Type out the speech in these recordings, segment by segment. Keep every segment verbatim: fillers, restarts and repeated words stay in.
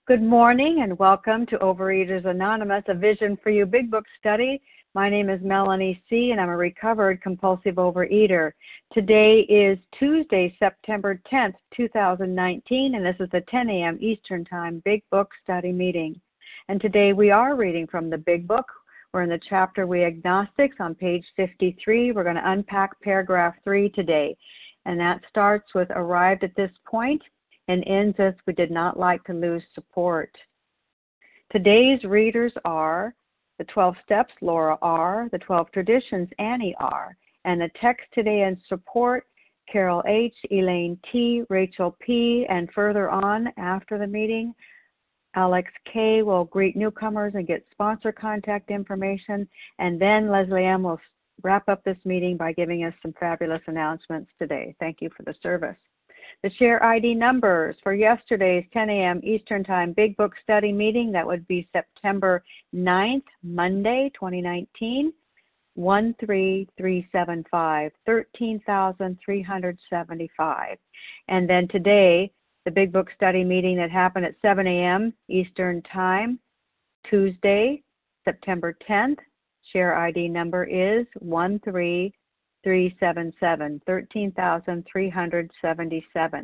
Good morning and welcome to Overeaters Anonymous, a Vision for You Big Book study. My name is Melanie C. and I'm a recovered compulsive overeater. Today is Tuesday, September tenth, two thousand nineteen, and this is the ten a.m. Eastern Time Big Book study meeting. And today we are reading from the Big Book. We're in the chapter We Agnostics on page fifty-three. We're going to unpack paragraph three today. And that starts with arrived at this point and ends as we did not like to lose support. Today's readers are the twelve Steps, Laura R., the twelve Traditions, Annie R., and the text today in support, Carol H., Elaine T., Rachel P., and further on after the meeting, Alex K. will greet newcomers and get sponsor contact information, and then Leslie M. will wrap up this meeting by giving us some fabulous announcements today. Thank you for the service. The share I D numbers for yesterday's ten a.m. Eastern Time Big Book Study meeting, that would be September ninth, Monday, twenty nineteen, one three three seven five, thirteen thousand three hundred seventy-five. And then today, the Big Book Study meeting that happened at seven a.m. Eastern Time, Tuesday, September tenth, share I D number is one three three seven seven, thirteen thousand three hundred seventy-seven.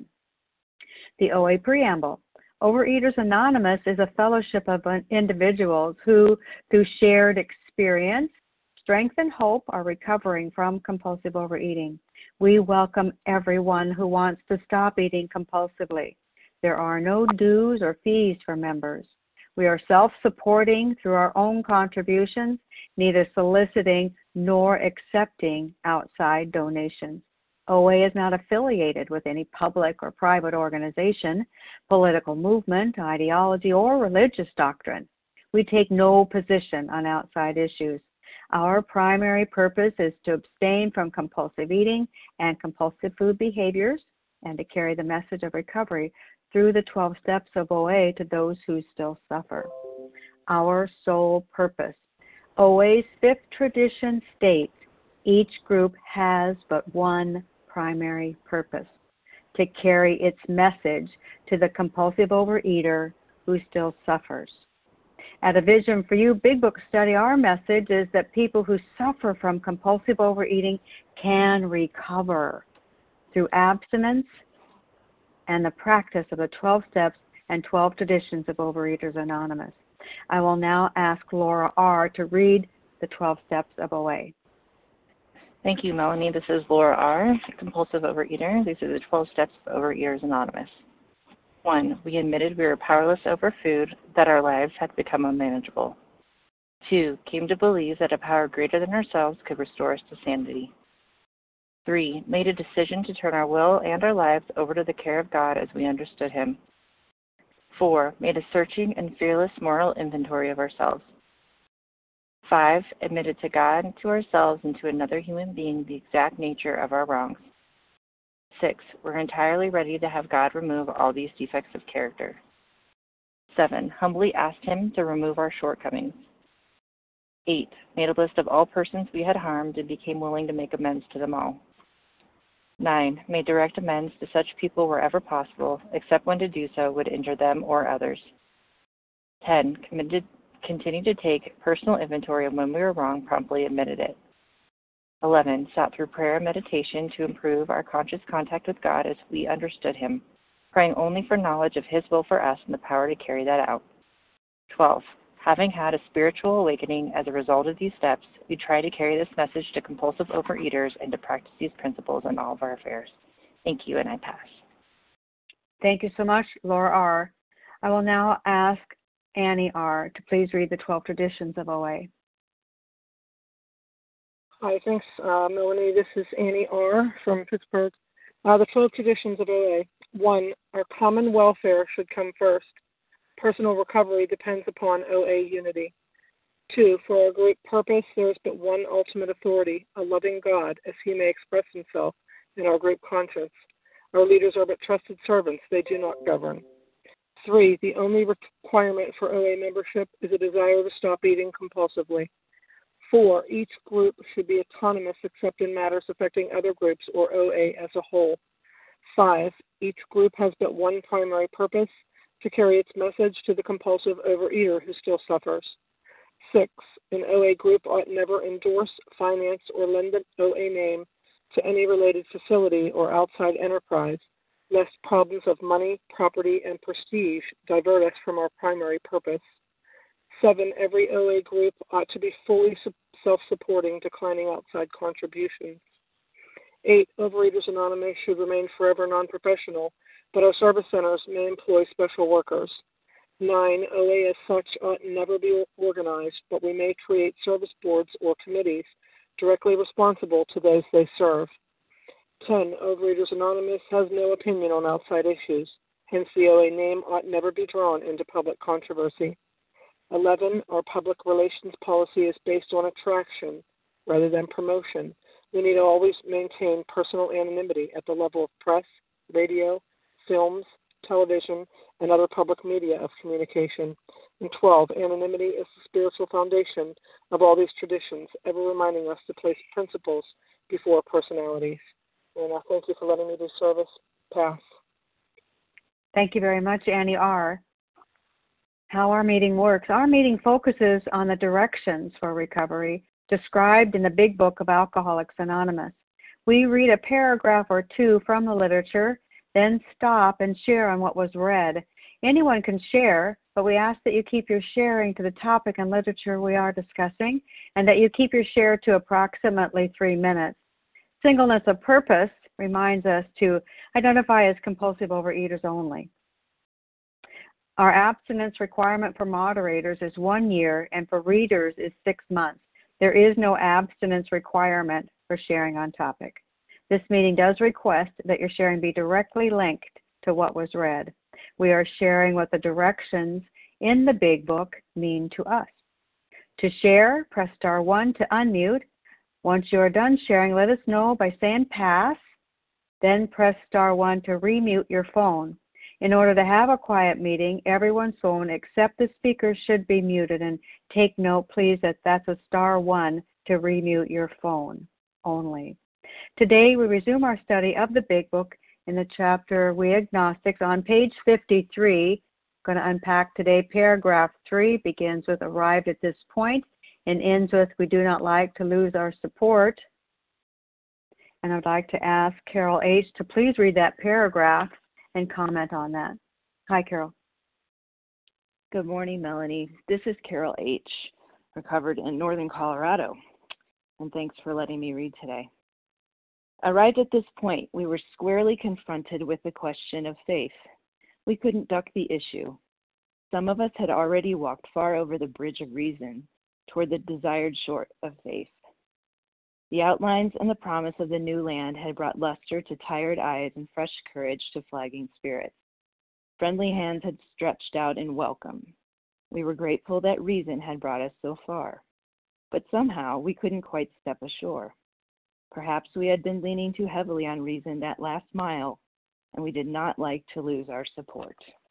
The O A Preamble. Overeaters Anonymous is a fellowship of individuals who, through shared experience, strength, and hope, are recovering from compulsive overeating. We welcome everyone who wants to stop eating compulsively. There are no dues or fees for members. We are self-supporting through our own contributions, neither soliciting nor accepting outside donations. O A is not affiliated with any public or private organization, political movement, ideology, or religious doctrine. We take no position on outside issues. Our primary purpose is to abstain from compulsive eating and compulsive food behaviors and to carry the message of recovery through the twelve steps of O A to those who still suffer. Our sole purpose. O A's fifth tradition states each group has but one primary purpose: to carry its message to the compulsive overeater who still suffers. At A Vision for You Big Book Study, our message is that people who suffer from compulsive overeating can recover through abstinence and the practice of the twelve steps and twelve traditions of Overeaters Anonymous. I will now ask Laura R. to read the twelve steps of O A. Thank you, Melanie. This is Laura R., compulsive overeater. These are the twelve steps of Overeaters Anonymous. One, we admitted we were powerless over food, that our lives had become unmanageable. Two, came to believe that a power greater than ourselves could restore us to sanity. Three, made a decision to turn our will and our lives over to the care of God as we understood Him. Four, made a searching and fearless moral inventory of ourselves. Five, admitted to God, to ourselves, and to another human being the exact nature of our wrongs. Six, we're entirely ready to have God remove all these defects of character. Seven, humbly asked Him to remove our shortcomings. Eight, made a list of all persons we had harmed and became willing to make amends to them all. Nine, made direct amends to such people wherever possible, except when to do so would injure them or others. Ten, committed, continued to take personal inventory of when we were wrong, promptly admitted it. Eleven, sought through prayer and meditation to improve our conscious contact with God as we understood Him, praying only for knowledge of His will for us and the power to carry that out. Twelve, having had a spiritual awakening as a result of these steps, we try to carry this message to compulsive overeaters and to practice these principles in all of our affairs. Thank you, and I pass. Thank you so much, Laura R. I will now ask Annie R. to please read the twelve traditions of O A. Hi, thanks, uh, Melanie. This is Annie R. from Pittsburgh. Uh, the twelve traditions of O A. One, our common welfare should come first. Personal recovery depends upon O A unity. Two, for our group purpose, there is but one ultimate authority, a loving God, as He may express Himself in our group conscience. Our leaders are but trusted servants. They do not govern. Three, the only requirement for O A membership is a desire to stop eating compulsively. Four, each group should be autonomous except in matters affecting other groups or O A as a whole. Five, each group has but one primary purpose, to carry its message to the compulsive overeater who still suffers. Six, an O A group ought never endorse, finance, or lend an O A name to any related facility or outside enterprise, lest problems of money, property, and prestige divert us from our primary purpose. Seven, every O A group ought to be fully self-supporting, declining outside contributions. Eight, Overeaters Anonymous should remain forever non-professional, but our service centers may employ special workers. Nine, O A as such ought never be organized, but we may create service boards or committees directly responsible to those they serve. Ten, Overeaters Anonymous has no opinion on outside issues, hence the O A name ought never be drawn into public controversy. Eleven, our public relations policy is based on attraction rather than promotion. We need to always maintain personal anonymity at the level of press, radio, films, television, and other public media of communication. And twelve, anonymity is the spiritual foundation of all these traditions, ever reminding us to place principles before personalities. And I thank you for letting me do service. Pass. Thank you very much, Annie R. How our meeting works. Our meeting focuses on the directions for recovery described in the Big Book of Alcoholics Anonymous. We read a paragraph or two from the literature, then stop and share on what was read. Anyone can share, but we ask that you keep your sharing to the topic and literature we are discussing, and that you keep your share to approximately three minutes. Singleness of purpose reminds us to identify as compulsive overeaters only. Our abstinence requirement for moderators is one year, and for readers is six months. There is no abstinence requirement for sharing on topic. This meeting does request that your sharing be directly linked to what was read. We are sharing what the directions in the Big Book mean to us. To share, press star one to unmute. Once you are done sharing, let us know by saying pass, then press star one to remute your phone. In order to have a quiet meeting, everyone's phone except the speaker should be muted. And take note, please, that that's a star one to remute your phone only. Today, we resume our study of the Big Book in the chapter We Agnostics on page fifty-three. I'm going to unpack today. Paragraph three begins with arrived at this point and ends with we do not like to lose our support. And I'd like to ask Carol H. to please read that paragraph and comment on that. Hi, Carol. Good morning, Melanie. This is Carol H., recovered in Northern Colorado, and thanks for letting me read today. Arrived at this point, we were squarely confronted with the question of faith. We couldn't duck the issue. Some of us had already walked far over the bridge of reason toward the desired shore of faith. The outlines and the promise of the new land had brought luster to tired eyes and fresh courage to flagging spirits. Friendly hands had stretched out in welcome. We were grateful that reason had brought us so far. But somehow we couldn't quite step ashore. Perhaps we had been leaning too heavily on reason that last mile, and we did not like to lose our support.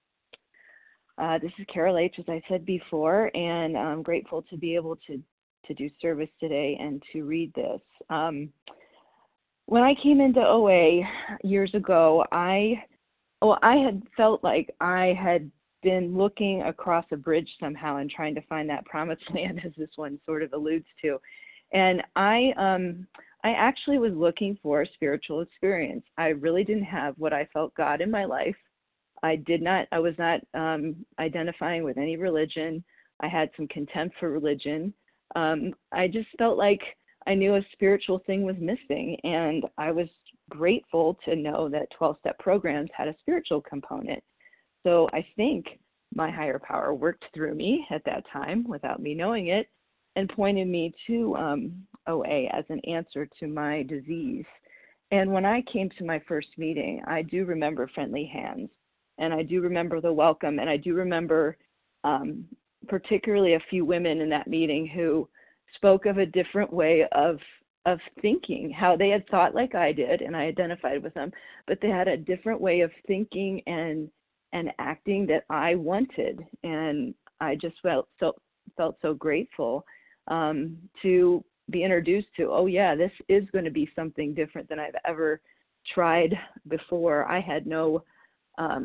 Uh, this is Carol H., as I said before, and I'm grateful to be able to to do service today and to read this. Um, when I came into O A years ago, I well, I had felt like I had been looking across a bridge somehow and trying to find that promised land, as this one sort of alludes to. And I um, I actually was looking for a spiritual experience. I really didn't have what I felt God in my life. I did not, I was not um, identifying with any religion. I had some contempt for religion. Um, I just felt like I knew a spiritual thing was missing, and I was grateful to know that twelve-step programs had a spiritual component. So I think my higher power worked through me at that time without me knowing it and pointed me to um, O A as an answer to my disease. And when I came to my first meeting, I do remember friendly hands, and I do remember the welcome, and I do remember um, particularly a few women in that meeting who spoke of a different way of of thinking, how they had thought like I did, and I identified with them, but they had a different way of thinking and and acting that I wanted, and I just felt so felt so grateful um, to be introduced to, oh yeah, this is going to be something different than I've ever tried before. I had no um,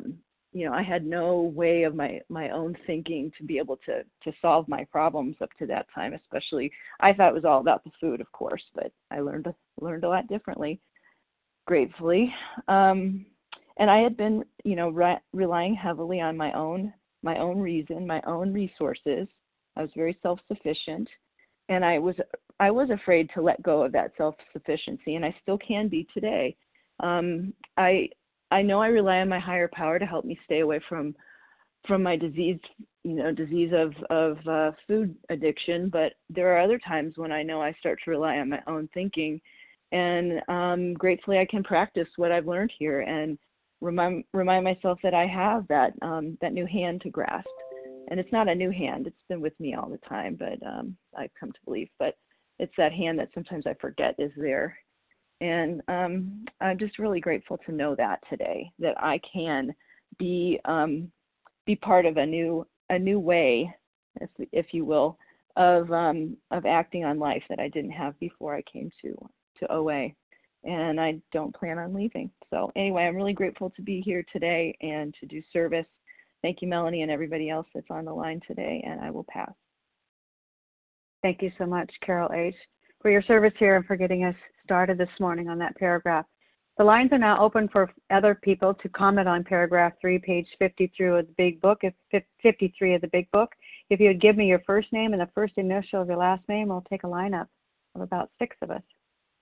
you know, I had no way of my, my own thinking to be able to, to solve my problems up to that time, especially. I thought it was all about the food, of course, but I learned, learned a lot differently, gratefully. Um, and I had been, you know, re- relying heavily on my own, my own reason, my own resources. I was very self-sufficient, and I was, I was afraid to let go of that self-sufficiency, and I still can be today. Um, I, I know I rely on my higher power to help me stay away from from my disease, you know, disease of, of uh, food addiction, but there are other times when I know I start to rely on my own thinking, and um, gratefully I can practice what I've learned here and remind remind myself that I have that um, that new hand to grasp. And it's not a new hand, it's been with me all the time, but um, I've come to believe, but it's that hand that sometimes I forget is there. And um, I'm just really grateful to know that today, that I can be um, be part of a new a new way, if, if you will, of um, of acting on life that I didn't have before I came to to O A, and I don't plan on leaving. So anyway, I'm really grateful to be here today and to do service. Thank you, Melanie, and everybody else that's on the line today, and I will pass. Thank you so much, Carol H., for your service here and for getting us started this morning on that paragraph. The lines are now open for other people to comment on paragraph three, page fifty-three of the Big Book, if fifty-three of the Big Book. If you would give me your first name and the first initial of your last name, we'll take a lineup of about six of us.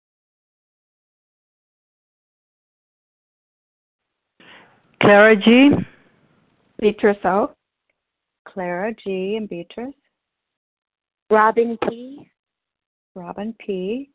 Clara G. Beatrice O. Clara G. and Beatrice. Robin P. Robin P.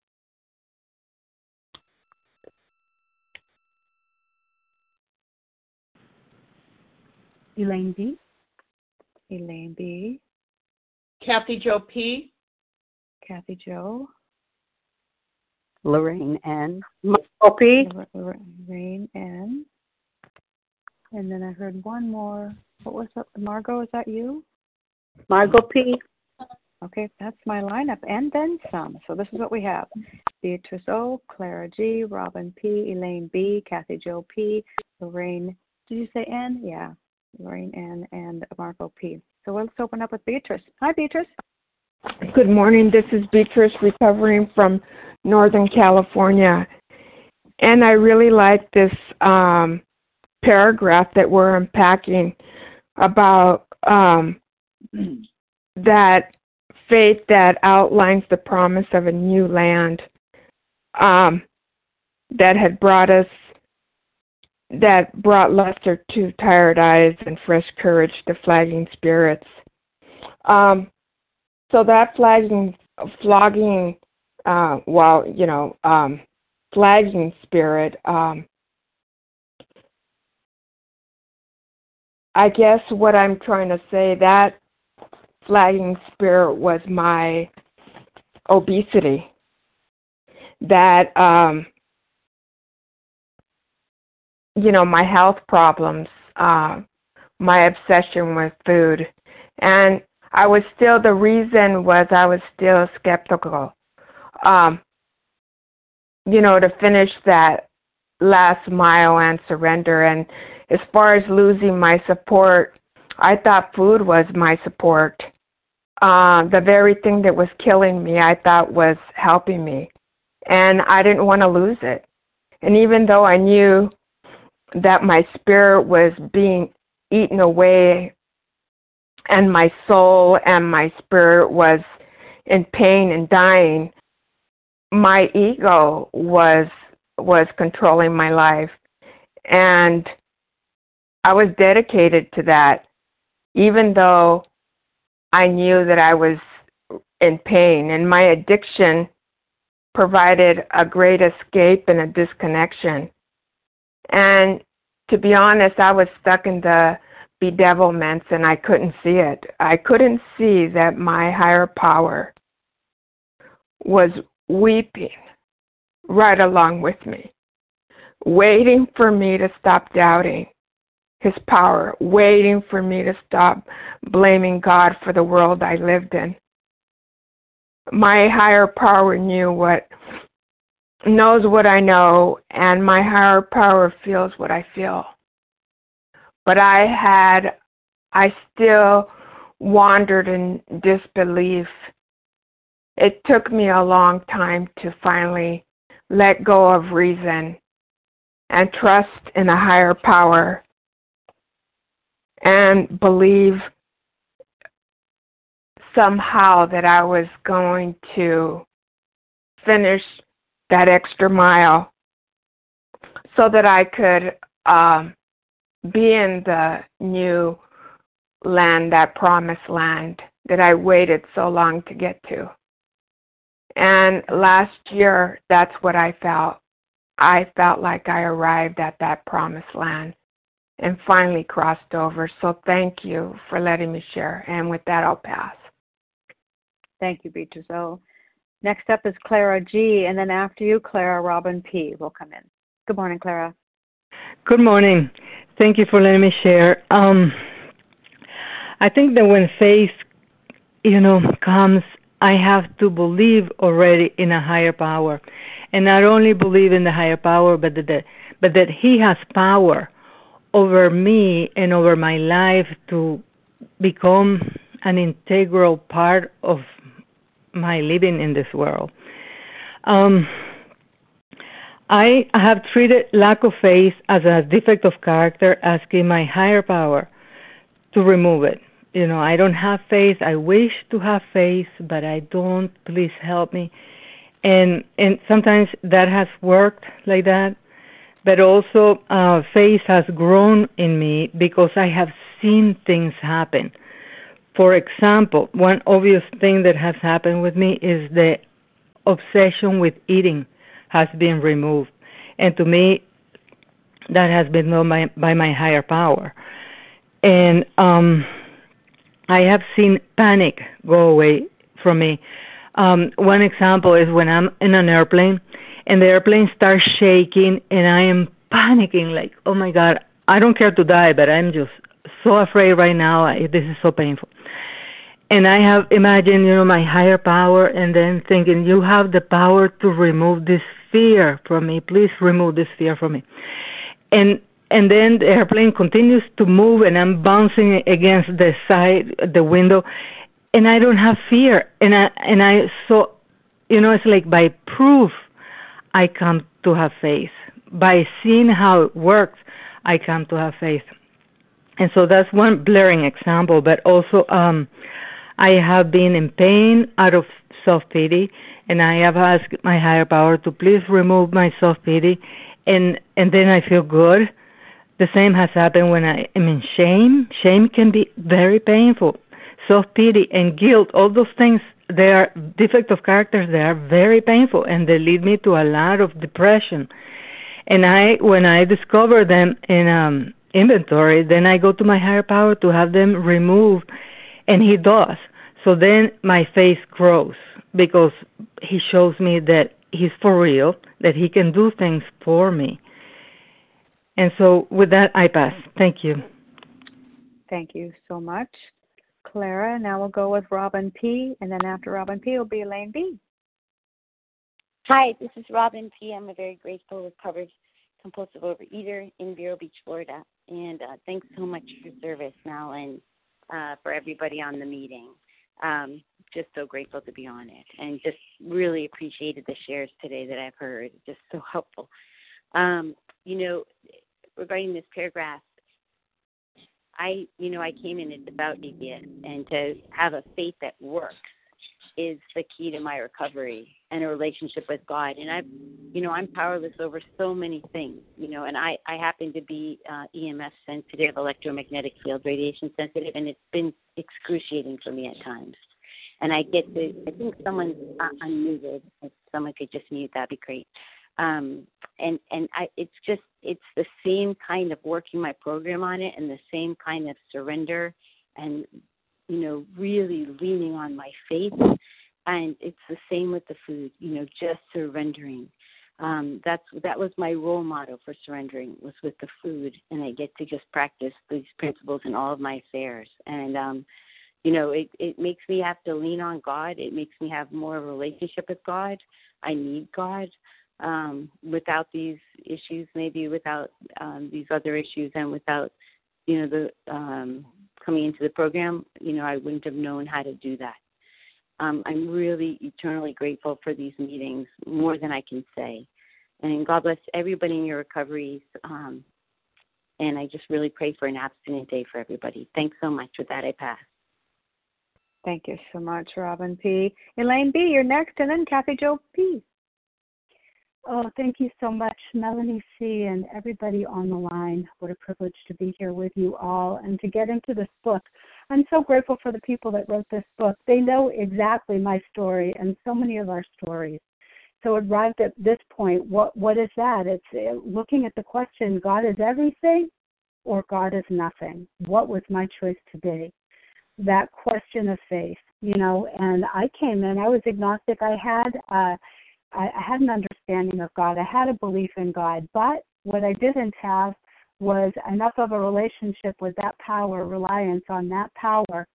Elaine B. Elaine B. Kathy Jo P. Kathy Jo. Lorraine N. Michael P. Lorraine N. And then I heard one more. What was that? Margot, is that you? Margot P. Okay, that's my lineup, and then some. So this is what we have. Beatrice O, Clara G, Robin P, Elaine B, Kathy Jo P, Lorraine, did you say N? Yeah, Lorraine N, and Margot P. So let's open up with Beatrice. Hi, Beatrice. Good morning. This is Beatrice, recovering from Northern California. And I really like this um, paragraph that we're unpacking about um, that faith that outlines the promise of a new land um, that had brought us, that brought luster to tired eyes and fresh courage to flagging spirits. Um, so that flagging, flogging, uh, well, you know, um, flagging spirit, um, I guess what I'm trying to say, that flagging spirit was my obesity. That, um, you know, my health problems, uh, my obsession with food. And I was still, the reason was I was still skeptical. Um, you know, to finish that last mile and surrender. And as far as losing my support, I thought food was my support. Uh, the very thing that was killing me, I thought was helping me. And I didn't want to lose it. And even though I knew that my spirit was being eaten away and my soul and my spirit was in pain and dying, my ego was was controlling my life. And I was dedicated to that, even though I knew that I was in pain. And my addiction provided a great escape and a disconnection. And to be honest, I was stuck in the bedevilments and I couldn't see it. I couldn't see that my higher power was weeping right along with me, waiting for me to stop doubting his power, waiting for me to stop blaming God for the world I lived in. My higher power knew what, knows what I know, and my higher power feels what I feel. but I had, I still wandered in disbelief. It took me a long time to finally let go of reason and trust in a higher power and believe somehow that I was going to finish that extra mile so that I could um, be in the new land, that promised land that I waited so long to get to. And last year, that's what I felt. I felt like I arrived at that promised land and finally crossed over. So thank you for letting me share. And with that, I'll pass. Thank you, Beatrice O. Next up is Clara G., and then after you, Clara, Robin P. will come in. Good morning, Clara. Good morning. Thank you for letting me share. Um, I think that when faith, you know, comes, I have to believe already in a higher power, and not only believe in the higher power, but that, but that He has power over me and over my life to become an integral part of my living in this world. Um, I have treated lack of faith as a defect of character, asking my higher power to remove it. You know, I don't have faith. I wish to have faith, but I don't. Please help me. And and sometimes that has worked like that, but also uh, faith has grown in me because I have seen things happen. For example, one obvious thing that has happened with me is the obsession with eating has been removed. And to me, that has been done by, by my higher power. And um, I have seen panic go away from me. Um, one example is when I'm in an airplane and the airplane starts shaking and I am panicking like, oh my God, I don't care to die, but I'm just so afraid right now. I, this is so painful. And I have imagined, you know, my higher power and then thinking, you have the power to remove this fear from me. Please remove this fear from me. And and then the airplane continues to move and I'm bouncing against the side, the window, and I don't have fear. And I, and I so, you know, it's like by proof I come to have faith. By seeing how it works, I come to have faith. And so that's one blaring example, but also um, I have been in pain out of self-pity, and I have asked my higher power to please remove my self-pity, and, and then I feel good. The same has happened when I am in shame. Shame can be very painful. Self-pity and guilt, all those things, they are defects of characters, they are very painful, and they lead me to a lot of depression. And I, when I discover them in um, inventory, then I go to my higher power to have them removed, and He does. So then my faith grows because He shows me that He's for real, that He can do things for me. And so with that, I pass. Thank you. Thank you so much, Clara. Now we'll go with Robin P., and then after Robin P. will be Elaine B. Hi, this is Robin P. I'm a very grateful, recovered, compulsive overeater in Vero Beach, Florida. And uh, thanks so much for your service, Mal, and uh, for everybody on the meeting. Um, just so grateful to be on it, and just really appreciated the shares today that I've heard. Just so helpful. Um, you know, regarding this paragraph, I, you know, I came in, it's about D B S, and to have a faith that works is the key to my recovery and a relationship with God. And I've, you know, I'm powerless over so many things, you know, and I, I happen to be uh, E M F sensitive, electromagnetic field radiation sensitive, and it's been excruciating for me at times. And I get to, I think someone's uh, unmuted. If someone could just mute, that'd be great. Um, and and I, it's just, it's the same kind of working my program on it and the same kind of surrender and, you know, really leaning on my faith. And it's the same with the food, you know, just surrendering. Um, that's that was my role model for surrendering, was with the food. And I get to just practice these principles in all of my affairs. And, um, you know, it, it makes me have to lean on God. It makes me have more of a relationship with God. I need God. Um, without these issues, maybe without um, these other issues, and without you know, the um, coming into the program, you know, I wouldn't have known how to do that. Um, I'm really eternally grateful for these meetings, more than I can say. And God bless everybody in your recoveries. Um, and I just really pray for an abstinent day for everybody. Thanks so much. With that, I pass. Thank you so much, Robin P. Elaine B., you're next, and then Kathy Jo P. Oh, thank you so much, Melanie C. and everybody on the line. What a privilege to be here with you all and to get into this book. I'm so grateful for the people that wrote this book. They know exactly my story and so many of our stories. So arrived at this point, what what is that? It's uh, looking at the question, God is everything or God is nothing? What was my choice to be? That question of faith, you know, and I came in, I was agnostic. I had uh, I, I had an understanding of God. I had a belief in God, but what I didn't have was enough of a relationship with that power, reliance on that power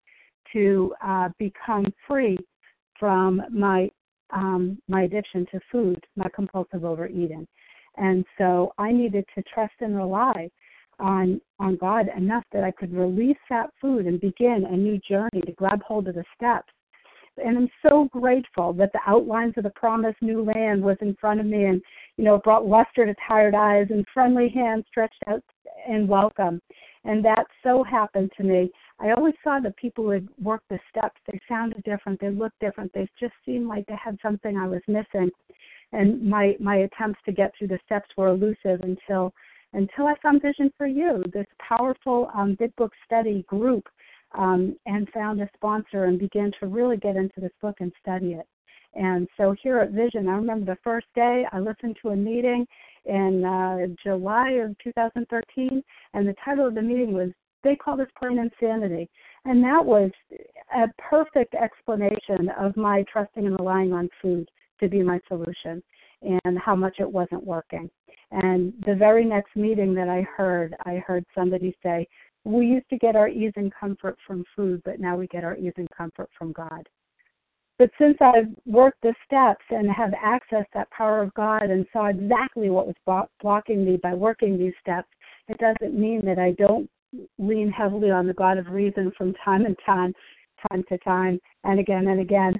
to uh, become free from my um, my addiction to food, my compulsive overeating. And so I needed to trust and rely on on God enough that I could release that food and begin a new journey to grab hold of the steps. And I'm so grateful that the outlines of the promised new land was in front of me, and, you know, it brought luster to tired eyes and friendly hands stretched out in welcome. And that so happened to me. I always saw the people who had worked the steps. They sounded different. They looked different. They just seemed like they had something I was missing. And my, my attempts to get through the steps were elusive until until I found Vision for You, this powerful um, Big Book Study group, um, and found a sponsor and began to really get into this book and study it. And so here at Vision, I remember the first day I listened to a meeting in uh, July of two thousand thirteen, and the title of the meeting was, they call this plain insanity. And that was a perfect explanation of my trusting and relying on food to be my solution and how much it wasn't working. And the very next meeting that I heard, I heard somebody say, we used to get our ease and comfort from food, but now we get our ease and comfort from God. But since I've worked the steps and have accessed that power of God and saw exactly what was blocking me by working these steps, it doesn't mean that I don't lean heavily on the God of reason from time and time, time to time, and again and again,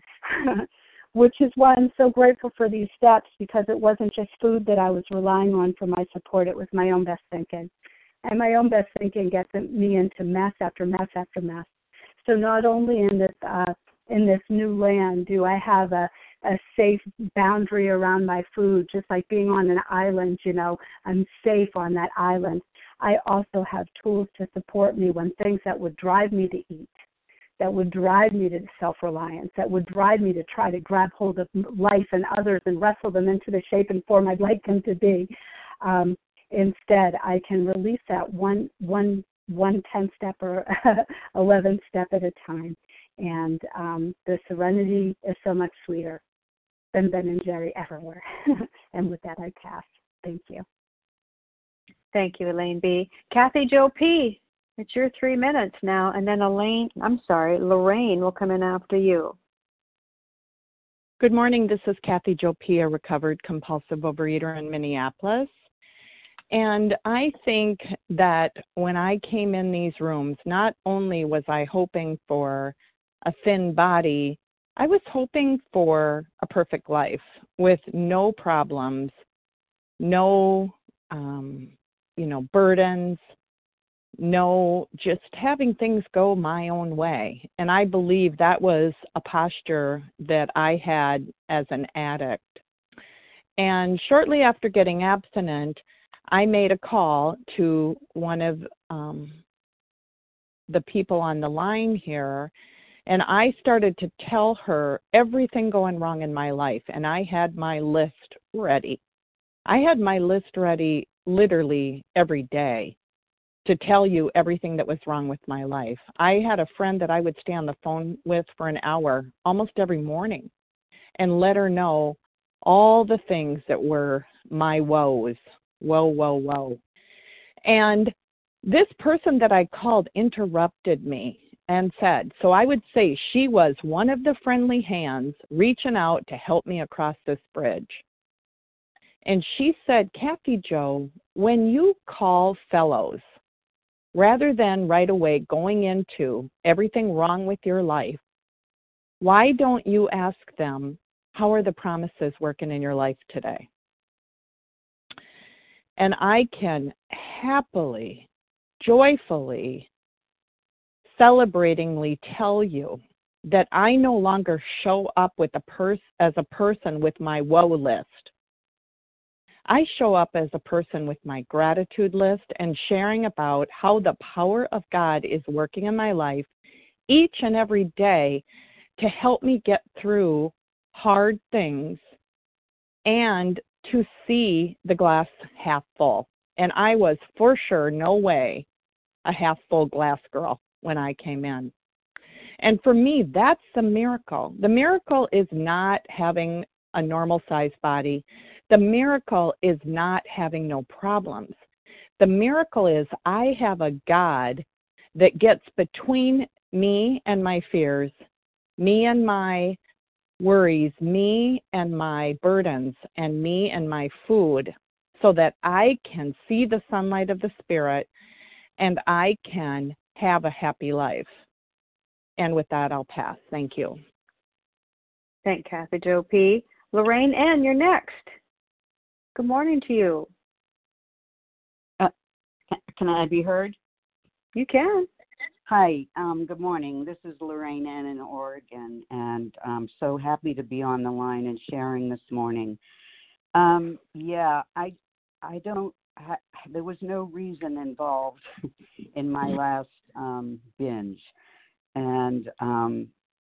which is why I'm so grateful for these steps, because it wasn't just food that I was relying on for my support. It was my own best thinking. And my own best thinking gets me into mess after mess after mess. So not only in this uh, in this new land do I have a, a safe boundary around my food, just like being on an island, you know, I'm safe on that island. I also have tools to support me when things that would drive me to eat, that would drive me to self-reliance, that would drive me to try to grab hold of life and others and wrestle them into the shape and form I'd like them to be. Um, instead, I can release that one, one, one ten step or eleven step at a time. And um, the serenity is so much sweeter than Ben and Jerry ever were. And with that, I pass. Thank you. Thank you, Elaine B. Kathy Jo P., it's your three minutes now, and then Elaine, I'm sorry, Lorraine will come in after you. Good morning. This is Kathy Jo P., a recovered compulsive overeater in Minneapolis. And I think that when I came in these rooms, not only was I hoping for a thin body, I was hoping for a perfect life with no problems, no, um, you know, burdens, no, just having things go my own way. And I believe that was a posture that I had as an addict. And shortly after getting abstinent, I made a call to one of um, the people on the line here, and I started to tell her everything going wrong in my life, and I had my list ready. I had my list ready literally every day to tell you everything that was wrong with my life. I had a friend that I would stay on the phone with for an hour almost every morning and let her know all the things that were my woes. Whoa, whoa, whoa. And this person that I called interrupted me and said, so I would say she was one of the friendly hands reaching out to help me across this bridge. And she said, Kathy Jo, when you call fellows rather than right away going into everything wrong with your life, why don't you ask them, how are the promises working in your life today? And I can happily, joyfully, celebratingly tell you that I no longer show up with a pers- as a person with my woe list. I show up as a person with my gratitude list and sharing about how the power of God is working in my life each and every day to help me get through hard things and to see the glass half full. And I was for sure, no way, a half full glass girl when I came in. And for me, that's the miracle. The miracle is not having a normal sized body. The miracle is not having no problems. The miracle is I have a God that gets between me and my fears, me and my worries, me and my burdens, and me and my food, so that I can see the sunlight of the Spirit and I can have a happy life. And with that, I'll pass. Thank you. Thank Kathy Jo P. Lorraine N., you're next. Good morning to you. Uh, can I be heard? You can. Hi, um, good morning. This is Lorraine N. in Oregon, and I'm so happy to be on the line and sharing this morning. Um, yeah, I, I don't, ha- there was no reason involved in my last um, binge, and um,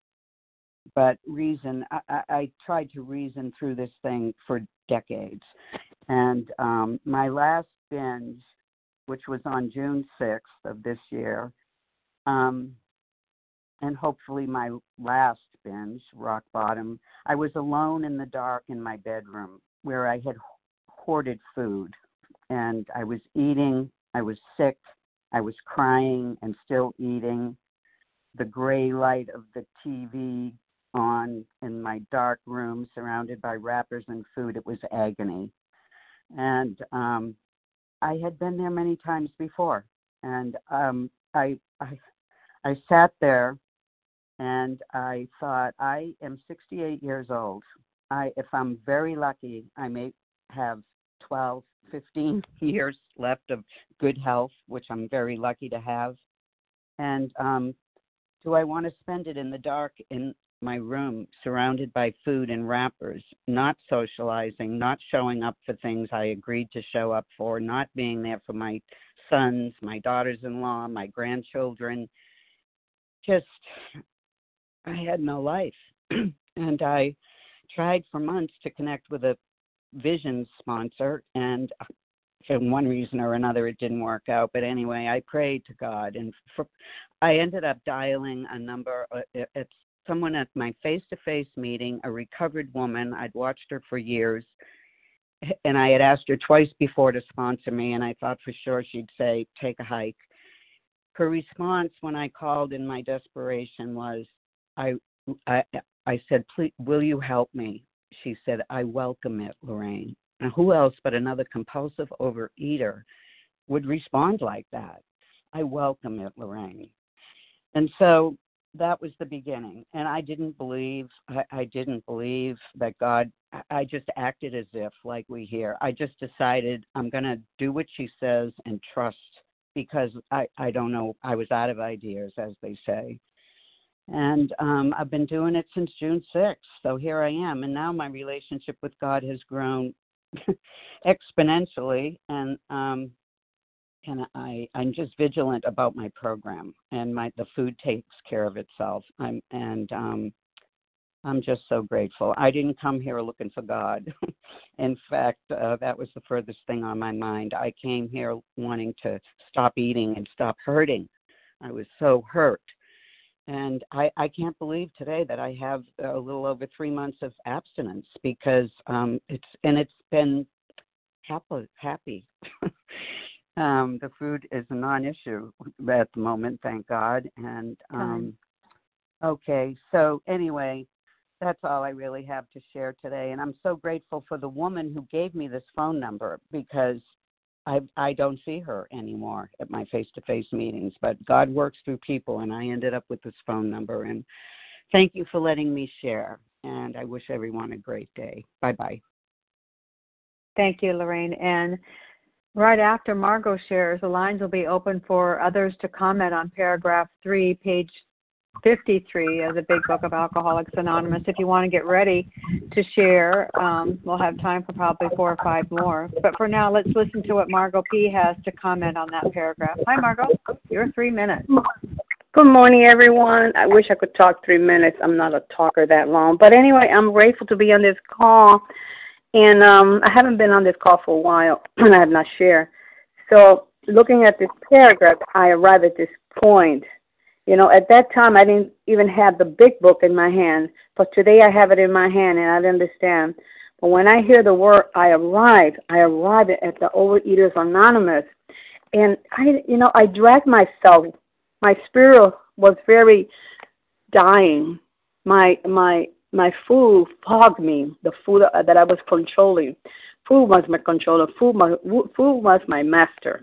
but reason, I, I, I tried to reason through this thing for decades, and um, my last binge, which was on June sixth of this year, Um, and hopefully my last binge, rock bottom, I was alone in the dark in my bedroom where I had hoarded food, and I was eating, I was sick, I was crying and still eating, the gray light of the T V on in my dark room surrounded by wrappers and food. It was agony. And um, I had been there many times before, and um, I, I I sat there and I thought, I am sixty-eight years old. I, if I'm very lucky, I may have twelve, fifteen years left of good health, which I'm very lucky to have. And um, do I want to spend it in the dark in my room, surrounded by food and wrappers, not socializing, not showing up for things I agreed to show up for, not being there for my sons, my daughters-in-law, my grandchildren? Just, I had no life. And I tried for months to connect with a vision sponsor, and for one reason or another, it didn't work out. But anyway, I prayed to God, and for, I ended up dialing a number. It's someone at my face-to-face meeting, a recovered woman. I'd watched her for years, and I had asked her twice before to sponsor me, and I thought for sure she'd say, take a hike. Her response when I called in my desperation was, I, I, I said, please, will you help me? She said, I welcome it, Lorraine. Now, who else but another compulsive overeater would respond like that? I welcome it, Lorraine. And so that was the beginning. And I didn't believe, I, I didn't believe that God, I just acted as if, like we hear, I just decided I'm going to do what she says and trust, because I, I don't know, I was out of ideas, as they say. And um, I've been doing it since June sixth, so here I am. And now my relationship with God has grown exponentially, and um, and I, I'm just vigilant about my program, and my the food takes care of itself. I'm and um, I'm just so grateful. I didn't come here looking for God. In fact, uh, that was the furthest thing on my mind. I came here wanting to stop eating and stop hurting. I was so hurt. And I, I can't believe today that I have a little over three months of abstinence, because um, it's, and it's been happy. happy. um, the food is a non-issue at the moment, thank God. And um, okay, so anyway, that's all I really have to share today. And I'm so grateful for the woman who gave me this phone number, because I I don't see her anymore at my face-to-face meetings. But God works through people, and I ended up with this phone number. And thank you for letting me share. And I wish everyone a great day. Bye-bye. Thank you, Lorraine. And right after Margot shares, the lines will be open for others to comment on paragraph three, page fifty-three of the Big Book of Alcoholics Anonymous. If you want to get ready to share, um, we'll have time for probably four or five more. But for now, let's listen to what Margot P. has to comment on that paragraph. Hi, Margot. Your three minutes. Good morning, everyone. I wish I could talk three minutes. I'm not a talker that long. But anyway, I'm grateful to be on this call. And um, I haven't been on this call for a while, and I have not shared. So looking at this paragraph, I arrived at this point. You know, at that time, I didn't even have the big book in my hand. But today I have it in my hand, and I understand. But when I hear the word, I arrived, I arrived at the Overeaters Anonymous. And, I, you know, I dragged myself. My spirit was very dying. My, my, My food fogged me, the food that I was controlling. Food was my controller. Food, my, food was my master.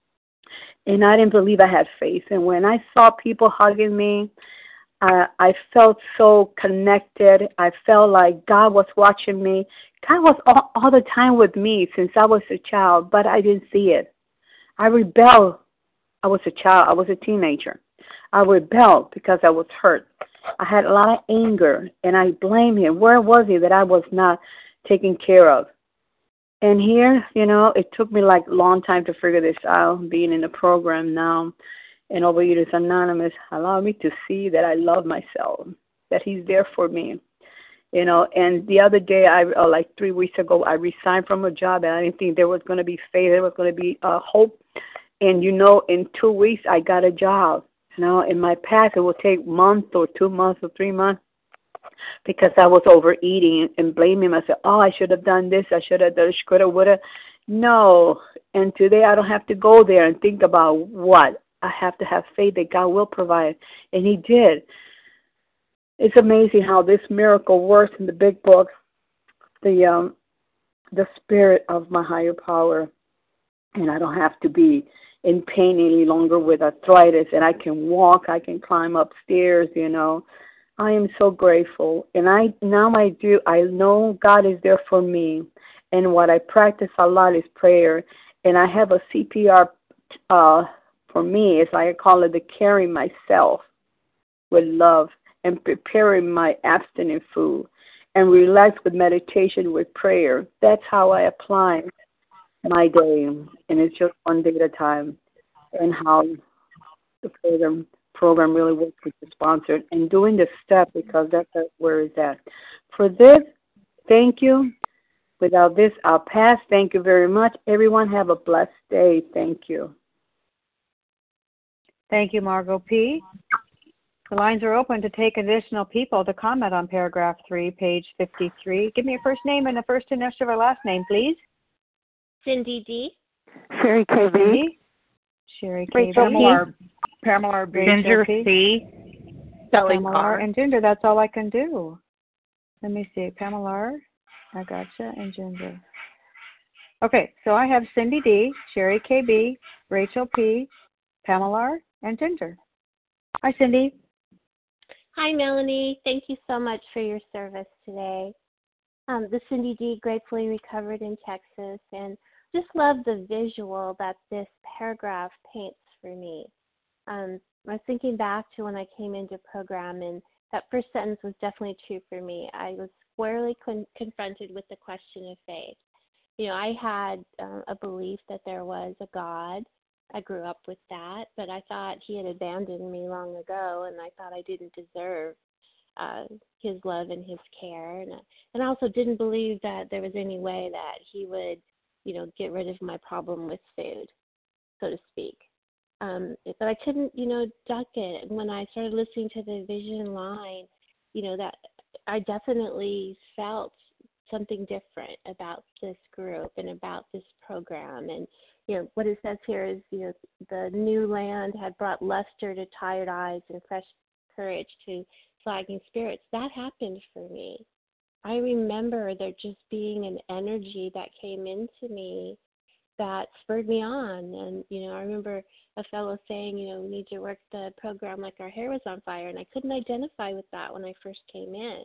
And I didn't believe I had faith. And when I saw people hugging me, uh, I felt so connected. I felt like God was watching me. God was all, all the time with me since I was a child, but I didn't see it. I rebelled. I was a child. I was a teenager. I rebelled because I was hurt. I had a lot of anger, and I blame him. Where was he that I was not taken care of? And here, you know, it took me like a long time to figure this out, being in the program now, and Overeaters Anonymous allowed me to see that I love myself, that he's there for me. You know, and the other day, I uh, like three weeks ago, I resigned from a job, and I didn't think there was going to be faith, there was going to be uh, hope. And, you know, in two weeks, I got a job. You know, in my past, it would take months or two months or three months because I was overeating and blaming myself. Oh, I should have done this. I should have done, could have, would have. No. And today I don't have to go there and think about what. I have to have faith that God will provide. And he did. It's amazing how this miracle works in the big book. The, um, the spirit of my higher power. And I don't have to be in pain any longer with arthritis, and I can walk, I can climb upstairs, you know. I am so grateful. And I now I do, I know God is there for me. And what I practice a lot is prayer. And I have a C P R uh, for me. It's like I call it the carrying myself with love and preparing my abstinent food and relax with meditation with prayer. That's how I apply my day, and it's just one day at a time, and how the program program really works with the sponsor and doing the step, because that's where it's at. For this, thank you. Without this, I'll pass. Thank you very much. Everyone have a blessed day. Thank you. Thank you, Margot P. The lines are open to take additional people to comment on paragraph three, page fifty-three. Give me your first name and the first initial of your last name, please. Cindy D. Sherry K V. Sherry K V. Pamela, Pamela Ginger C. Shelly Pamela Carr. and Ginger, that's all I can do. Let me see. Pamela, I gotcha, and Ginger. Okay, so I have Cindy D, Sherry K B, Rachel P, Pamela, and Ginger. Hi, Cindy. Hi, Melanie. Thank you so much for your service today. Um, this is Cindy D, gratefully recovered in Texas, and just love the visual that this paragraph paints for me. Um, I was thinking back to when I came into program, and that first sentence was definitely true for me. I was squarely con- confronted with the question of faith. You know, I had uh, a belief that there was a God. I grew up with that, but I thought he had abandoned me long ago, and I thought I didn't deserve uh, his love and his care. And, and I also didn't believe that there was any way that he would, you know, get rid of my problem with food, so to speak. Um, but I couldn't, you know, duck it. And when I started listening to the vision line, you know, that I definitely felt something different about this group and about this program. And, you know, what it says here is, you know, the new land had brought luster to tired eyes and fresh courage to flagging spirits. That happened for me. I remember there just being an energy that came into me that spurred me on. And, you know, I remember a fellow saying, you know, we need to work the program like our hair was on fire. And I couldn't identify with that when I first came in.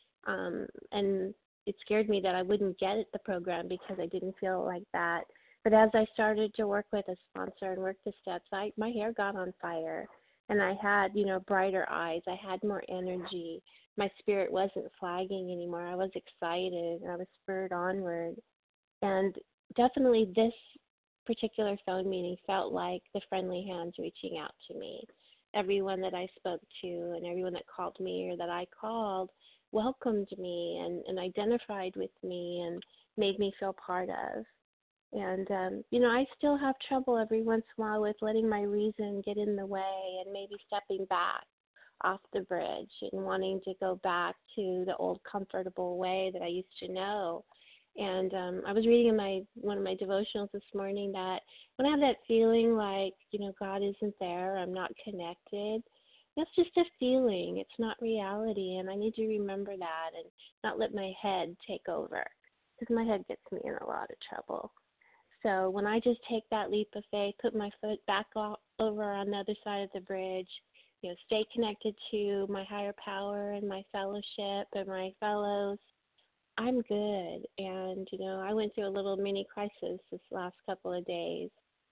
Um, and it scared me that I wouldn't get the program because I didn't feel like that. But as I started to work with a sponsor and work the steps, I, my hair got on fire. And I had, you know, brighter eyes. I had more energy. My spirit wasn't flagging anymore. I was excited, and I was spurred onward. And definitely this particular phone meeting felt like the friendly hands reaching out to me. Everyone that I spoke to and everyone that called me or that I called welcomed me and, and identified with me and made me feel part of. And, um, you know, I still have trouble every once in a while with letting my reason get in the way and maybe stepping back off the bridge and wanting to go back to the old comfortable way that I used to know. And um, I was reading in my one of my devotionals this morning that when I have that feeling like, you know, God isn't there, I'm not connected, that's just a feeling. It's not reality. And I need to remember that and not let my head take over, because my head gets me in a lot of trouble. So when I just take that leap of faith, put my foot back off, over on the other side of the bridge, you know, stay connected to my higher power and my fellowship and my fellows, I'm good. And, you know, I went through a little mini crisis this last couple of days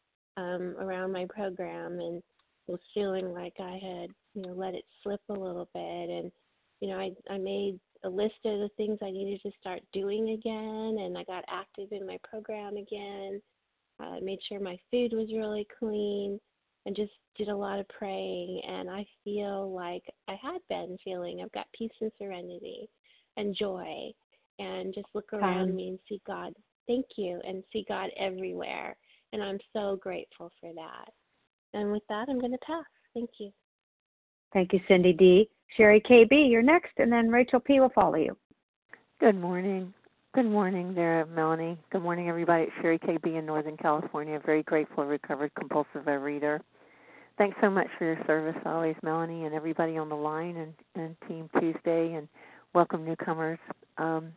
um, around my program and was feeling like I had, you know, let it slip a little bit. And, you know, I, I made a list of the things I needed to start doing again, and I got active in my program again. I uh, made sure my food was really clean and just did a lot of praying. And I feel like I had been feeling I've got peace and serenity and joy, and just look around um, me and see God. Thank you, and see God everywhere. And I'm so grateful for that. And with that, I'm going to pass. Thank you. Thank you, Cindy D. Sherry K B, you're next, and then Rachel P. will follow you. Good morning. Good morning there, Melanie. Good morning, everybody. It's Sherry K B in Northern California. Very grateful, recovered compulsive overeater. Thanks so much for your service always, Melanie, and everybody on the line, and, and Team Tuesday, and welcome newcomers. Um,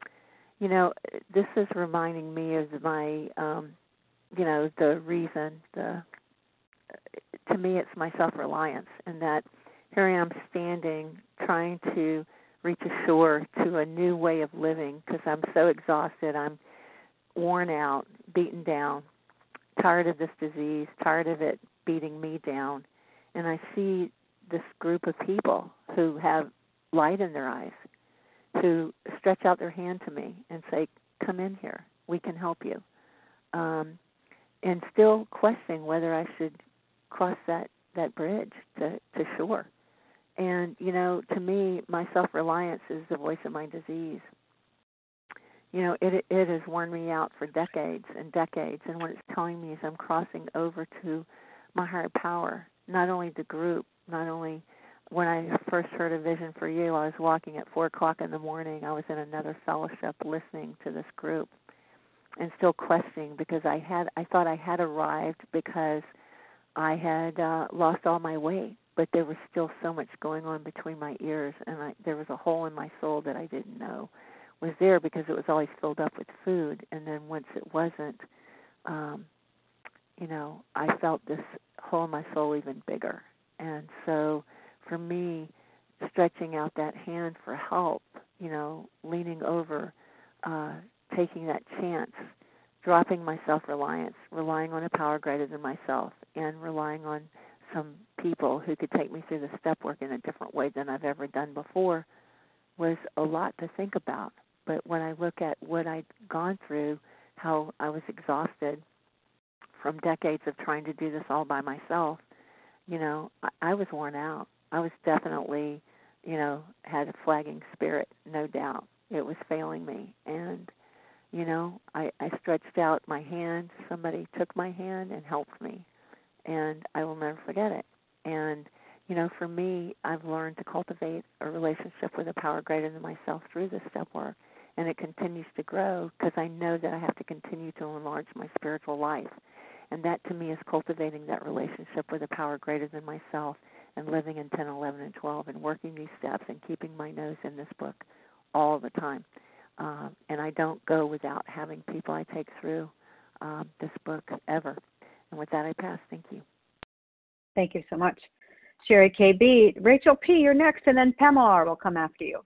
you know, this is reminding me of my, um, you know, the reason, the to me it's my self-reliance, and that here I am standing trying to reach a shore to a new way of living because I'm so exhausted. I'm worn out, beaten down, tired of this disease, tired of it beating me down. And I see this group of people who have light in their eyes, who stretch out their hand to me and say, come in here, we can help you. Um, and still questioning whether I should cross that, that bridge to, to shore. And, you know, to me, my self-reliance is the voice of my disease. You know, it it has worn me out for decades and decades, and what it's telling me is I'm crossing over to my higher power, not only the group, not only when I first heard a Vision for You, I was walking at four o'clock in the morning. I was in another fellowship listening to this group and still questioning because I had I thought I had arrived because I had uh, lost all my weight, but there was still so much going on between my ears, and I, there was a hole in my soul that I didn't know was there because it was always filled up with food, and then once it wasn't, um, you know, I felt this hole in my soul even bigger. And so for me, stretching out that hand for help, you know, leaning over, uh, taking that chance, dropping my self-reliance, relying on a power greater than myself, and relying on some people who could take me through the step work in a different way than I've ever done before was a lot to think about. But when I look at what I'd gone through, how I was exhausted from decades of trying to do this all by myself, you know, I, I was worn out. I was definitely, you know, had a flagging spirit, no doubt. It was failing me. And you know, I, I stretched out my hand. Somebody took my hand and helped me, and I will never forget it. And, you know, for me, I've learned to cultivate a relationship with a power greater than myself through this step work, and it continues to grow because I know that I have to continue to enlarge my spiritual life. And that, to me, is cultivating that relationship with a power greater than myself and living in ten, eleven, and twelve and working these steps and keeping my nose in this book all the time. Um, and I don't go without having people I take through um, this book ever. And with that, I pass. Thank you. Thank you so much. Sherry K B. Rachel P., you're next, and then Pamela will come after you.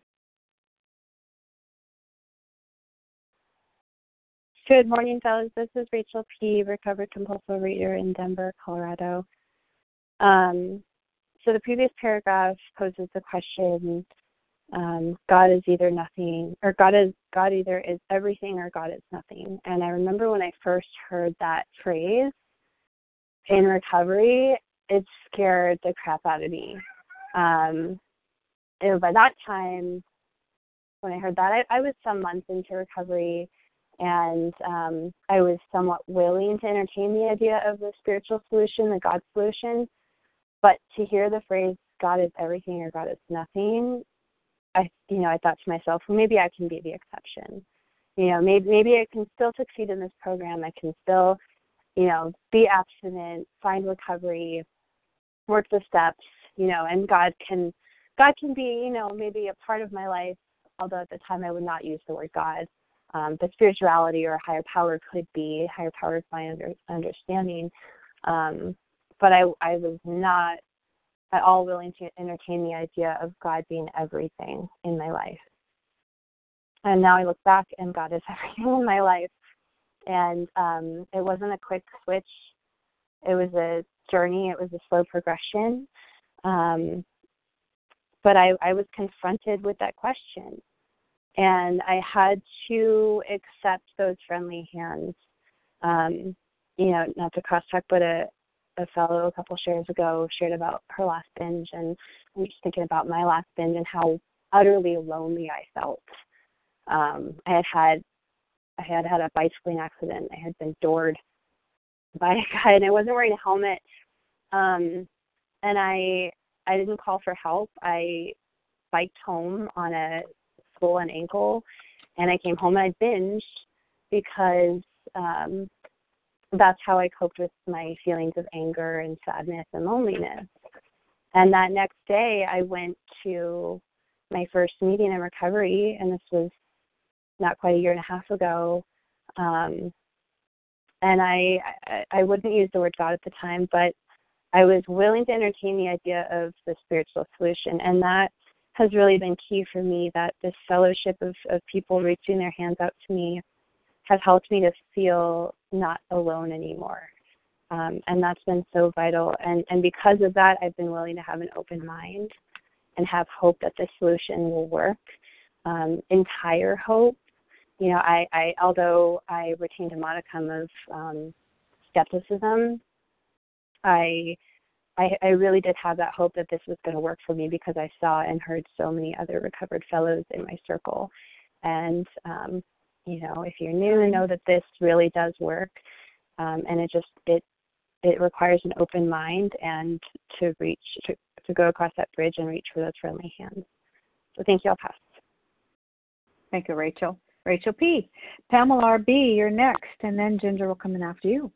Good morning, fellows. This is Rachel P., recovered compulsive reader in Denver, Colorado. Um, so the previous paragraph poses the question, um, God is either nothing, or God is God either is everything or God is nothing. And I remember when I first heard that phrase in recovery, it scared the crap out of me. Um, and by that time, when I heard that, I, I was some months into recovery, and um, I was somewhat willing to entertain the idea of the spiritual solution, the God solution. But to hear the phrase, God is everything or God is nothing, I, you know, I thought to myself, well, maybe I can be the exception. You know, maybe maybe I can still succeed in this program. I can still, you know, be abstinent, find recovery, work the steps, you know, and God can, God can be, you know, maybe a part of my life, although at the time I would not use the word God. Um, but spirituality or higher power could be, higher power is my under, understanding. Um, but I, I was not at all willing to entertain the idea of God being everything in my life. And now I look back and God is everything in my life. And um, it wasn't a quick switch. It was a journey. It was a slow progression. Um, but I, I was confronted with that question. And I had to accept those friendly hands. Um, you know, not to cross talk, but a, a fellow a couple shares ago shared about her last binge, and I'm just thinking about my last binge and how utterly lonely I felt. Um, I had had I had had a bicycling accident. I had been doored by a guy, and I wasn't wearing a helmet. Um, and I I didn't call for help. I biked home on a swollen ankle, and I came home and I binged because um, that's how I coped with my feelings of anger and sadness and loneliness. And that next day, I went to my first meeting in recovery, and this was not quite a year and a half ago. Um, and I, I, I wouldn't use the word God at the time, but I was willing to entertain the idea of the spiritual solution. And that has really been key for me, that this fellowship of, of people reaching their hands out to me has helped me to feel not alone anymore. Um, and that's been so vital. And, and because of that, I've been willing to have an open mind and have hope that the solution will work. Um, entire hope. You know, I, I although I retained a modicum of um, skepticism, I, I I really did have that hope that this was going to work for me, because I saw and heard so many other recovered fellows in my circle. And, um, you know, if you're new, know that this really does work. Um, and it just, it it requires an open mind and to reach, to, to go across that bridge and reach for those friendly hands. So thank you. I'll pass. Thank you, Rachel. Rachel P. Pamela R B., you're next, and then Ginger will come in after you.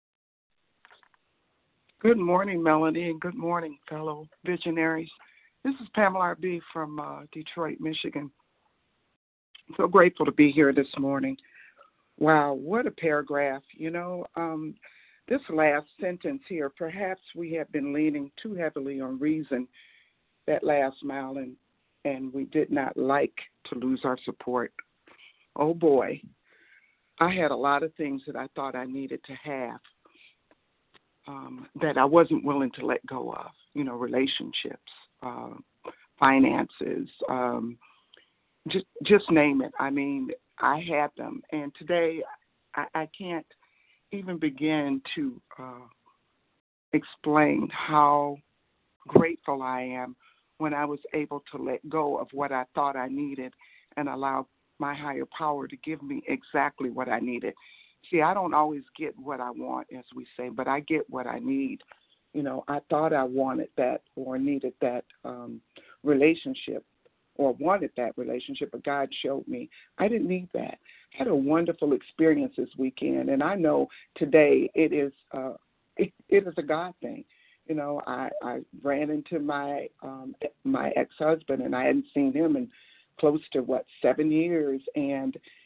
Good morning, Melanie, and good morning, fellow visionaries. This is Pamela R B. from uh, Detroit, Michigan. I'm so grateful to be here this morning. Wow, what a paragraph. You know, um, this last sentence here, perhaps we have been leaning too heavily on reason that last mile, and, and we did not like to lose our support. Oh, boy. I had a lot of things that I thought I needed to have um, that I wasn't willing to let go of, you know, relationships, uh, finances, um, just just name it. I mean, I had them. And today I, I can't even begin to uh, explain how grateful I am when I was able to let go of what I thought I needed and allow my higher power to give me exactly what I needed. See, I don't always get what I want, as we say, but I get what I need. You know, I thought I wanted that or needed that um, relationship or wanted that relationship, but God showed me I didn't need that. I had a wonderful experience this weekend, and I know today it is uh, it, it is a God thing. You know, I, I ran into my um, my ex-husband, and I hadn't seen him in close to, what, seven years. And,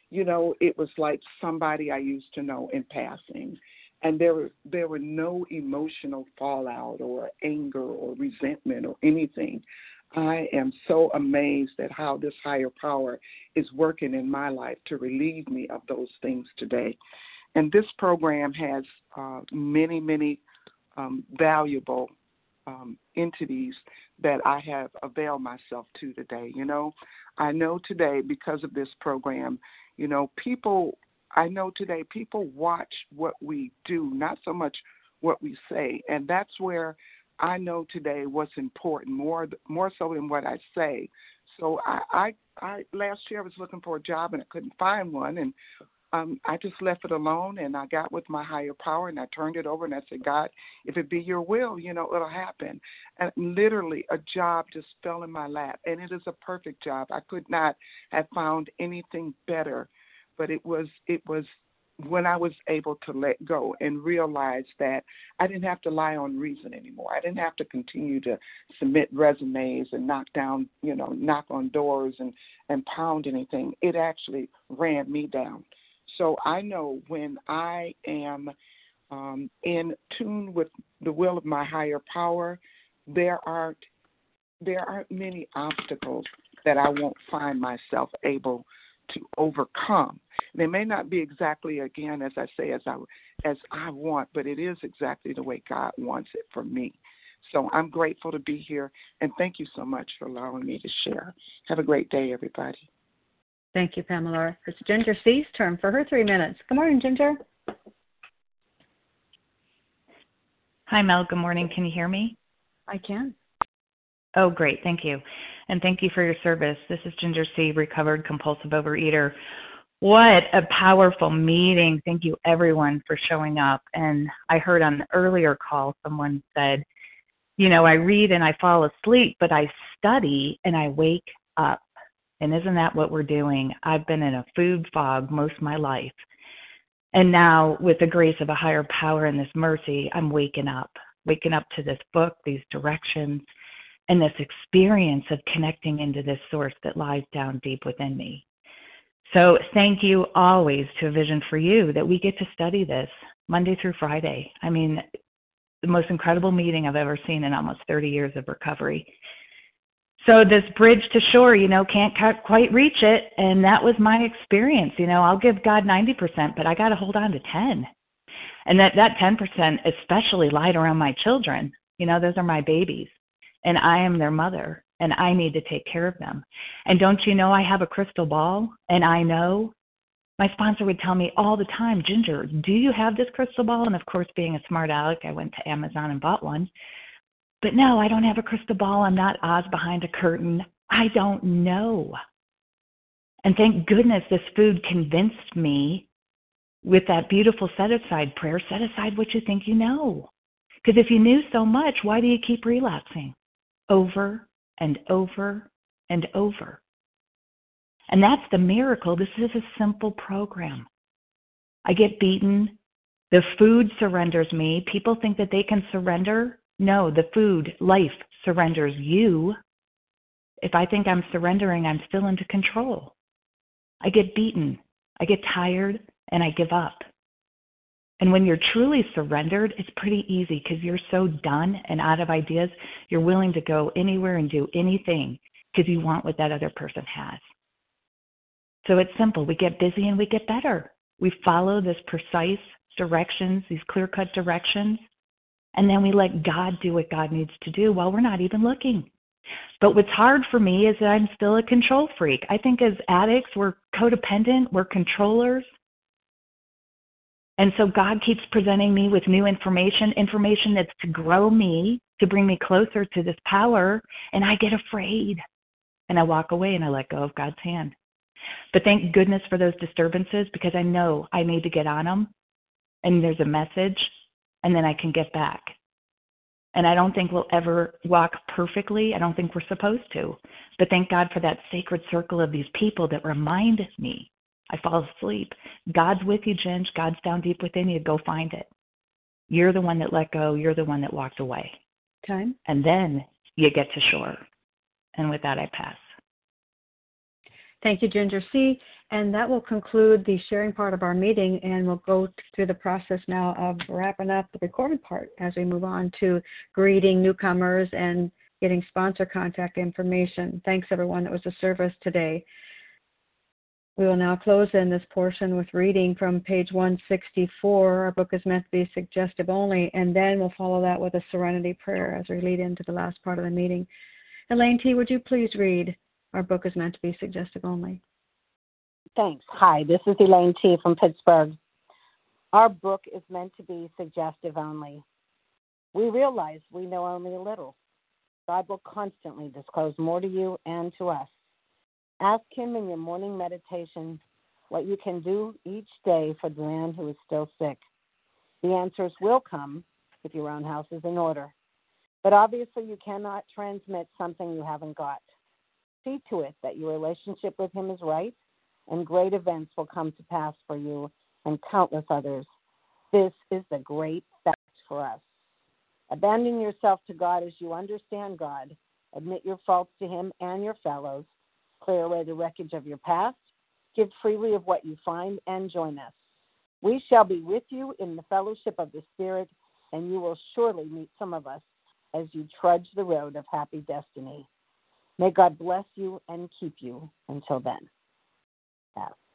You know, it was like somebody I used to know in passing. And there were, there were no emotional fallout or anger or resentment or anything. I am so amazed at how this higher power is working in my life to relieve me of those things today. And this program has uh, many, many um, valuable um, entities that I have availed myself to today. You know, I know today because of this program, you know, people, I know today people watch what we do, not so much what we say. And that's where I know today what's important, more more so than what I say. So I, I, I last year I was looking for a job and I couldn't find one, and um, I just left it alone, and I got with my higher power, and I turned it over, and I said, God, if it be your will, you know, it'll happen. And literally a job just fell in my lap, and it is a perfect job. I could not have found anything better, but it was it was when I was able to let go and realize that I didn't have to lie on reason anymore. I didn't have to continue to submit resumes and knock down, you know, knock on doors and, and pound anything. It actually ran me down. So I know when I am um, in tune with the will of my higher power, there aren't there aren't many obstacles that I won't find myself able to overcome. They may not be exactly, again, as I say, as I as I want, but it is exactly the way God wants it for me. So I'm grateful to be here, and thank you so much for allowing me to share. Have a great day, everybody. Thank you, Pamela. It's Ginger C's turn for her three minutes. Good morning, Ginger. Hi, Mel. Good morning. Can you hear me? I can. Oh, great. Thank you. And thank you for your service. This is Ginger C., recovered compulsive overeater. What a powerful meeting. Thank you, everyone, for showing up. And I heard on the earlier call someone said, you know, I read and I fall asleep, but I study and I wake up. And isn't that what we're doing? I've been in a food fog most of my life. And now, with the grace of a higher power and this mercy, I'm waking up, waking up to this book, these directions, and this experience of connecting into this source that lies down deep within me. So thank you always to A Vision for You that we get to study this Monday through Friday. I mean, the most incredible meeting I've ever seen in almost thirty years of recovery. So this bridge to shore, you know, can't quite reach it. And that was my experience. You know, I'll give God ninety percent, but I got to hold on to ten. And that, that ten percent especially lied around my children. You know, those are my babies. And I am their mother, and I need to take care of them. And don't you know I have a crystal ball? And I know my sponsor would tell me all the time, Ginger, do you have this crystal ball? And of course, being a smart aleck, I went to Amazon and bought one. But no, I don't have a crystal ball. I'm not Oz behind a curtain. I don't know. And thank goodness this food convinced me with that beautiful set-aside prayer, set aside what you think you know. Because if you knew so much, why do you keep relapsing? Over and over and over. And that's the miracle. This is a simple program. I get beaten. The food surrenders me. People think that they can surrender. No, the food, life, surrenders you. If I think I'm surrendering, I'm still into control. I get beaten. I get tired, and I give up. And when you're truly surrendered, it's pretty easy because you're so done and out of ideas, you're willing to go anywhere and do anything because you want what that other person has. So it's simple. We get busy and we get better. We follow this precise directions, these clear-cut directions, and then we let God do what God needs to do while we're not even looking. But what's hard for me is that I'm still a control freak. I think as addicts, we're codependent, we're controllers. And so God keeps presenting me with new information, information that's to grow me, to bring me closer to this power, and I get afraid. And I walk away and I let go of God's hand. But thank goodness for those disturbances because I know I need to get on them, and there's a message, and then I can get back. And I don't think we'll ever walk perfectly. I don't think we're supposed to. But thank God for that sacred circle of these people that remind me. I fall asleep. God's with you, Ginge. God's down deep within you. Go find it. You're the one that let go. You're the one that walked away. Time. And then you get to shore. And with that, I pass. Thank you, Ginger C. And that will conclude the sharing part of our meeting, and we'll go through the process now of wrapping up the recorded part as we move on to greeting newcomers and getting sponsor contact information. Thanks, everyone. That was a service today. We will now close in this portion with reading from page one sixty-four. Our book is meant to be suggestive only, and then we'll follow that with a serenity prayer as we lead into the last part of the meeting. Elaine T., would you please read Our Book is Meant to be Suggestive Only? Thanks. Hi, this is Elaine T. from Pittsburgh. Our book is meant to be suggestive only. We realize we know only a little. God will constantly disclose more to you and to us. Ask Him in your morning meditation what you can do each day for the man who is still sick. The answers will come if your own house is in order. But obviously you cannot transmit something you haven't got. See to it that your relationship with Him is right, and great events will come to pass for you and countless others. This is the great fact for us. Abandon yourself to God as you understand God. Admit your faults to Him and your fellows. Clear away the wreckage of your past. Give freely of what you find and join us. We shall be with you in the fellowship of the Spirit, and you will surely meet some of us as you trudge the road of happy destiny. May God bless you and keep you until then. Yeah.